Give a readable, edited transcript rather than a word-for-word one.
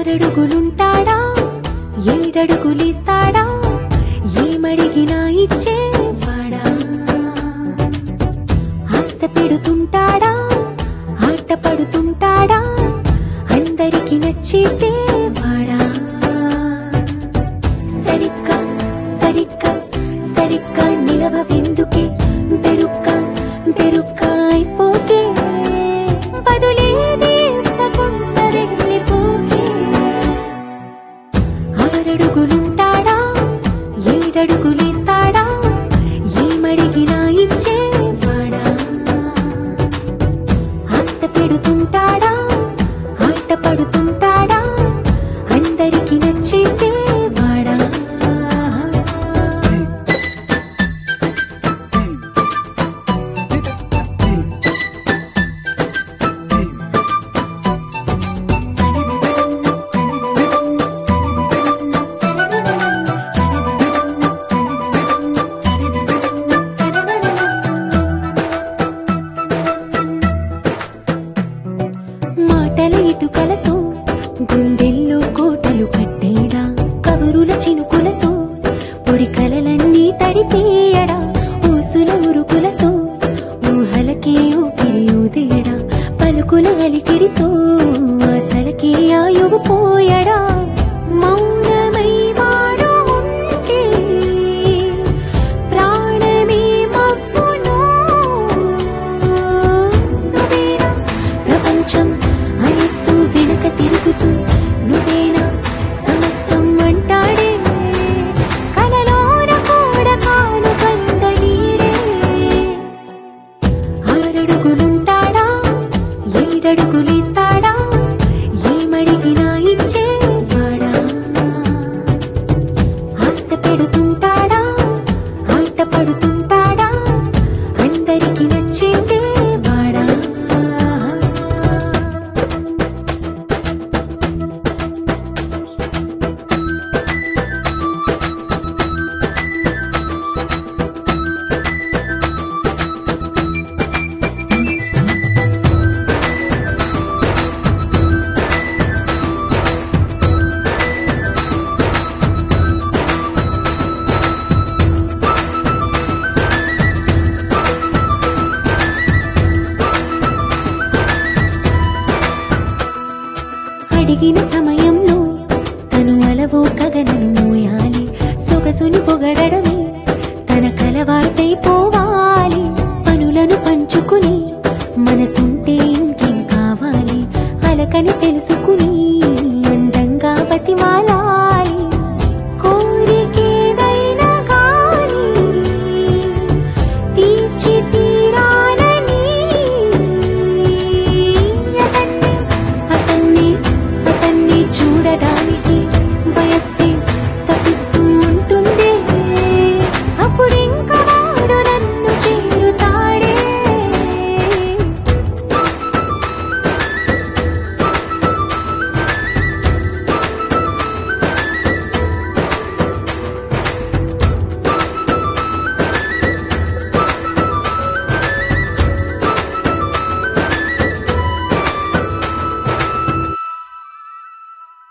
ఆరడుగులుంటాడా ఏడడుగులేస్తాడా ఏమడిగినా ఇచ్చేవాడా ఆశ పెడుతుంటాడా ఆట పడుతుంటాడా అందరికి నచ్చేసేవాడా సరిగ్గా సరిగ్గా సరిగ్గా నిలవెందుకే బెరుక్క బెరుక్క అయిపోతే బదులేది ఇవ్వకుండా వెళ్ళిపోకే ఆరడుగులుంటాడా ఏడడుగులేస్తాడా ఏమడిగినా ఇచ్చేవాడా ఆశ పెడుతుంటాడా ఆట పడుతుంటాడా అందరికి నచ్చేసేవాడా మాటల ఇటుకలతో గుండెల్లో కోటలు కట్టేడా కబురుల చినుకులతో పొడి కలలన్నీ తడిపేయడా ఊసుల ఉరుకులతో ఊహలకే ఊపిరి ఊదేయడా పలుకుల అలికిడితో ఆశలకే ఆయువు పోయడా మౌనమై వాడు ఉంటే ప్రాణమే మవ్వును నువ్వేనా ప్రపంచం అరిస్తూ వెనక తిరుగుతూ నువ్వేనా సమస్తం అంటాడే కలలోన కూడా కాను కంద నీడే ఆరడుగులుంటాడా ఏడడుగులేస్తాడా ఏమడిగినా ఇచ్చేవాడా ఆశ పెడుతుంటాడా ఆట పడుతుంటాడా అందరికి నచ్చేసేవాడా అడిగిన